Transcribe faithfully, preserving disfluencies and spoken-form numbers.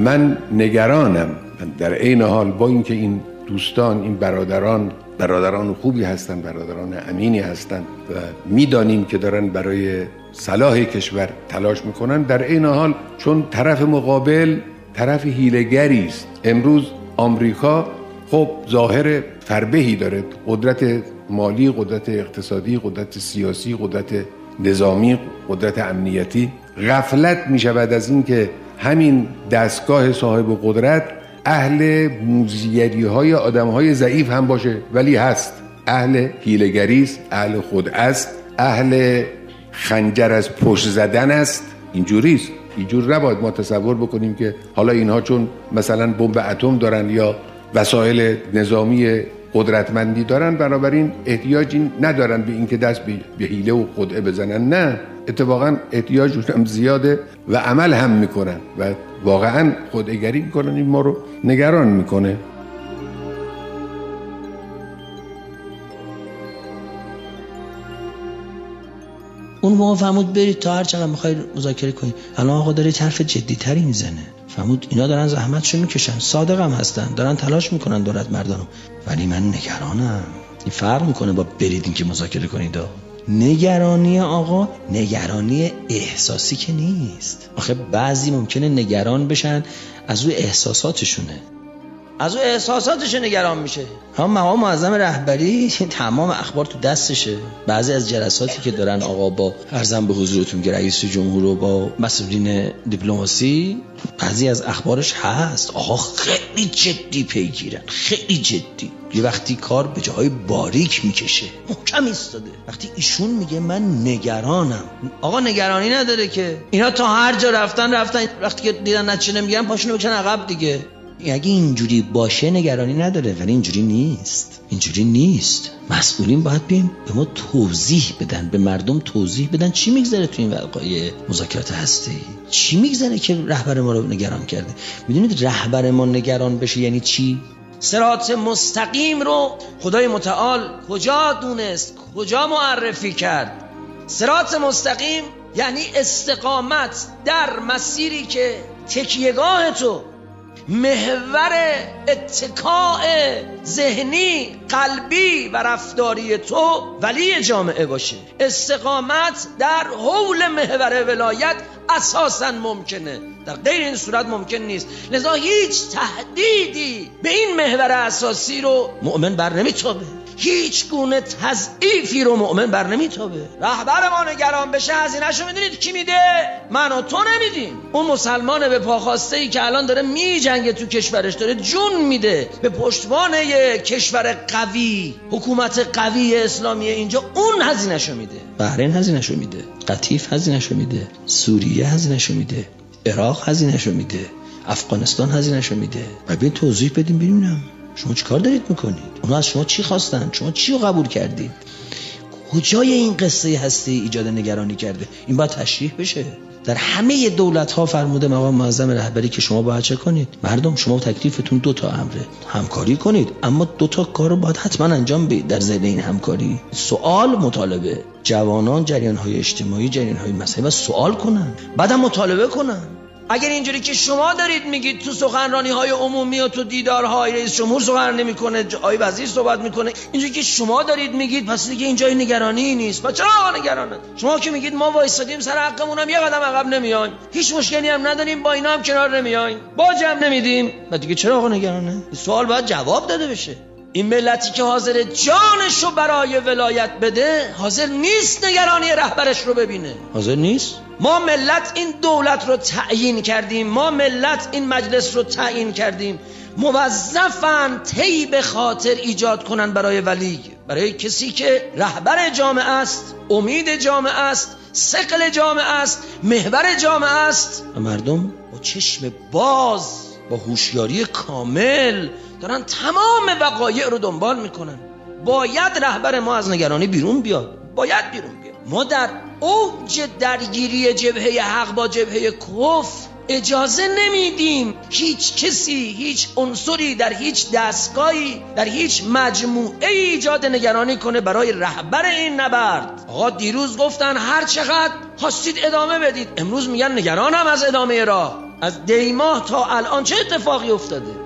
من نگرانم. من در عین حال با اینکه این دوستان، این برادران برادران خوبی هستن، برادران امینی هستن و میدانیم که دارن برای صلاح کشور تلاش میکنن، در عین حال چون طرف مقابل طرف حیله‌گری است. امروز آمریکا خب ظاهر فربهی داره، قدرت مالی، قدرت اقتصادی، قدرت سیاسی، قدرت نظامی، قدرت امنیتی. غفلت میشود از این که همین دستگاه صاحب قدرت اهل موذیگری های آدم های ضعیف هم باشه، ولی هست، اهل حیله‌گری است، اهل خدعه است، اهل خنجر از پشت زدن است. اینجوری است. اینجور نباید ما تصور بکنیم که حالا اینها چون مثلا بمب اتم دارن یا وسایل نظامی قدرتمندی دارن بنابراین احتیاجی ندارن به اینکه دست به حیله و خدعه بزنن. نه، اتفاقا احتیاجشون هم زیاده و عمل هم میکنن و واقعا خدعه‌گری میکنن. این ما رو نگران میکنه. اون موقع فرمود برید تا هر چقدر میخواید مذاکره کنید. الان آقا داره حرف جدی تری میزنه. فرمود اینا دارن زحمتشو میکشن، صادق هم هستن، دارن تلاش میکنن دولت مردانو، ولی من نگرانم. این فرق میکنه با برید این که مذاکره کنید. نگرانی آقا نگرانی احساسی که نیست. آخه بعضی ممکنه نگران بشن از روی احساساتشونه، از اون احساساتش نگران میشه. هم مقام معظم رهبری تمام اخبار تو دستشه. بعضی از جلساتی که دارن آقا با عرضم به حضورتون که رئیس جمهور و با مسئولین دیپلماسی، بعضی از اخبارش هست. آقا خیلی جدی پیگیرن، خیلی جدی. یه وقتی کار به جاهای باریک میکشه، محکم ایستاده. وقتی ایشون میگه من نگرانم، آقا نگرانی نداره که اینا تا هر جا رفتن رفتن وقتی که دیدن نتیجه نمیگیرن پاشونو بکشن عقب دیگه. اگه اینجوری باشه نگرانی نداره، ولی اینجوری نیست. اینجوری نیست. مسئولین باید بیم به ما توضیح بدن، به مردم توضیح بدن چی میگذره تو این وقایع مذاکرات هسته‌ای، چی میگذره که رهبر ما رو نگران کرده. میدونید رهبر ما نگران بشه یعنی چی؟ صراط مستقیم رو خدای متعال کجا دونست، کجا معرفی کرد؟ صراط مستقیم یعنی استقامت در مسیری که تکیهگاه تو، محور اتکاء ذهنی، قلبی و رفتاری تو ولی جامعه باشه. استقامت در حول محور ولایت اساساً ممکنه، در غیر این صورت ممکن نیست. لذا هیچ تهدیدی به این محور اساسی رو مؤمن بر نمیتابه، هیچ گونه تضعیفی رو مؤمن بر نمیتابه. رهبر ما نگران بشه هزینه‌شو میدونید کی میده؟ من و تو نمیدیم. اون مسلمان به پاخواسته ای که الان داره میجنگه تو کشورش، داره جون میده به پشتوان یک کشور قوی، حکومت قوی اسلامی اینجا، اون هزینه‌شو میده. بحرین هزینه‌شو میده، قطیف هزینه‌شو میده، سوریه هزینه‌شو میده، عراق هزینه‌شو میده، افغانستان هزینه‌شو میده. و ببین توضیح بدیم ببینم شما چی کار دارید میکنید؟ اونا از شما چی خواستن؟ شما چی رو قبول کردید؟ کجای این قصه هستی ایجاد نگرانی کرده؟ این باید تشریح بشه. در همه دولت ها فرموده مقام معظم رهبری که شما باید چه کنید؟ مردم شما تکلیفتون دو تا امره، همکاری کنید، اما دو تا کار رو باید حتما انجام بدید. در ضمن این همکاری سوال، مطالبه. جوانان جریان های اجتماعی، جریان های مذهبی سوال کنن، بعدم مطالبه کنن. اگر اینجوری که شما دارید میگید تو سخنرانی های عمومی و تو دیدارهای رئیس جمهور سخن نمیکنه، آقای وزیر صحبت میکنه، اینجوری که شما دارید میگید، پس دیگه اینجای نگرانی نیست. بچه‌ها آقا نگرانه. شما که میگید ما وایسادیم سر حقمون، هم یه قدم عقب نمیایم، هیچ مشکلی هم نداریم، با اینا هم کنار نمیایم، باج هم نمیدیم، بعد دیگه چرا آقا نگرانه؟ این سوال باید جواب داده بشه. این ملتی که حاضر جانشو برای ولایت بده، حاضر نیست نگرانی رهبرش رو ببینه، حاضر نیست. ما ملت این دولت رو تعیین کردیم، ما ملت این مجلس رو تعیین کردیم، موظفن طی به خاطر ایجاد کنن برای ولی، برای کسی که رهبر جامعه است، امید جامعه است، ثقل جامعه است، محور جامعه است. و مردم با چشم باز، با هوشیاری کامل دارن تمام وقایع رو دنبال میکنن. باید رهبر ما از نگرانی بیرون بیاد، باید بیرون بیاد. ما در اوج درگیری جبهه حق با جبهه کفر اجازه نمیدیم هیچ کسی، هیچ عنصری در هیچ دستگاهی، در هیچ مجموعه ایجاد نگرانی کنه برای رهبر این نبرد. آقا دیروز گفتن هر چقدر خواستید ادامه بدید، امروز میگن نگرانم از ادامه راه. از دیماه تا الان چه اتفاقی افتاده؟